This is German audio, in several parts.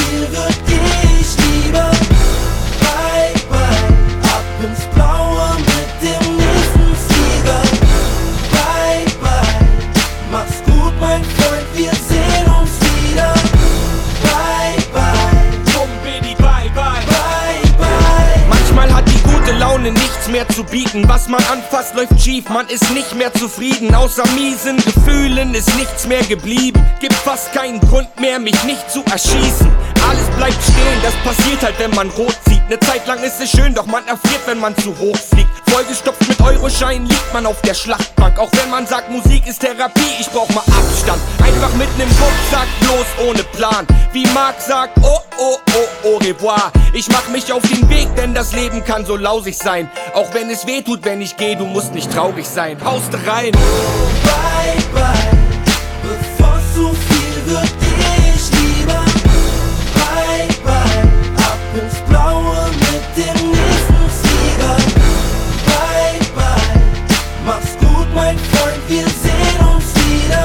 viel wird, geh ich lieber. Bye, bye, ab ins Blaue mit dem nächsten Flieger. Bye, bye, mach's gut, mein Freund, wir sehen uns wieder. Bye, bye, Bumbidi, bye, bye. bye, bye. Manchmal hat die gute Laune nichts mehr zu bieten. Was man anfasst, läuft schief, man ist nicht mehr zufrieden. Außer miesen Gefühlen ist nichts mehr geblieben. Gibt fast keinen Grund mehr, mich nicht zu erschießen. Alles bleibt stehen, das passiert halt, wenn man rot sieht. Ne Zeit lang ist es schön, doch man erfriert, wenn man zu hoch fliegt. Vollgestopft mit Euroscheinen liegt man auf der Schlachtbank. Auch wenn man sagt, Musik ist Therapie, ich brauch mal Abstand. Einfach mitten im Rucksack, bloß ohne Plan. Wie Marc sagt, oh, oh, oh, au revoir. Ich mach mich auf den Weg, denn das Leben kann so lausig sein. Auch wenn es weh tut, wenn ich gehe, du musst nicht traurig sein. Haust rein. Bye, bye, bevor zu viel wird, geh ich lieber. Bye, bye, ab ins Blaue mit dem nächsten Flieger. Bye, bye, mach's gut, mein Freund, wir sehen uns wieder.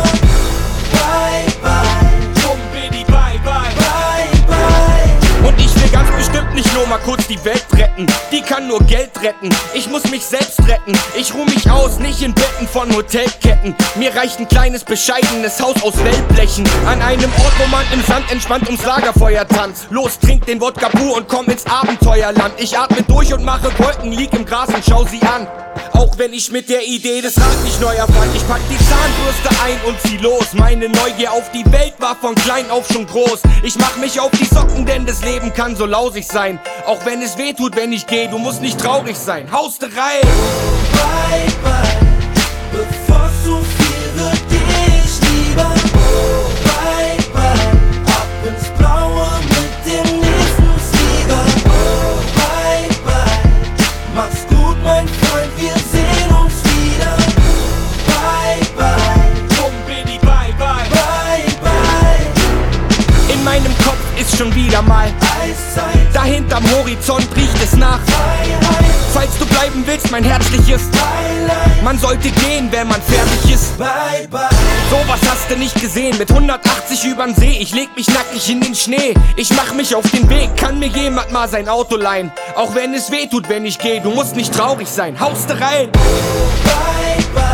Bye, bye, Bumbidi, bye, bye. bye, bye. Und ich will ganz bestimmt nicht nur mal kurz die Welt retten. Die kann nur Geld retten. Ich muss mich selbst retten. Ich ruh mich aus, nicht in Betten von Hotelketten. Mir reicht ein kleines, bescheidenes Haus aus Wellblechen. An einem Ort, wo man im Sand entspannt ums Lagerfeuer tanzt. Los, trink den Wodka pur und komm ins Abenteuerland. Ich atme durch und mache Wolken, lieg im Gras und schau sie an. Auch wenn ich mit der Idee des Rad nicht neu erfand. Ich pack die Zahnbürste ein und zieh los. Meine Neugier auf die Welt war von klein auf schon groß. Ich mach mich auf die Socken, denn das Leben kann so lausig sein. Auch wenn es weh tut, wenn ich gehe, du musst nicht traurig sein. Haust rein! Bye, bye, bevor zu viel wird, geh ich lieber. Bye, bye, ab ins Blaue mit dem nächsten Flieger. Bye, bye, mach's gut, mein Freund, wir sehen uns wieder. Bye, bye, Bumbidi, bye, bye. bye, bye. In meinem Kopf ist schon wieder mal Eiszeit, da hinterm Horizont riecht es nach. Freiheit, Falls du bleiben willst, mein herzliches, Beileid. man sollte gehen, wenn man fertig ist. Bye, bye, Sowas hast du nicht gesehen, mit 180 übern See. Ich leg mich nackig in den Schnee. Ich mach mich auf den Weg, kann mir jemand mal sein Auto leihen. Auch wenn es weh tut, wenn ich gehe, du musst nicht traurig sein. Haust rein! bye, bye.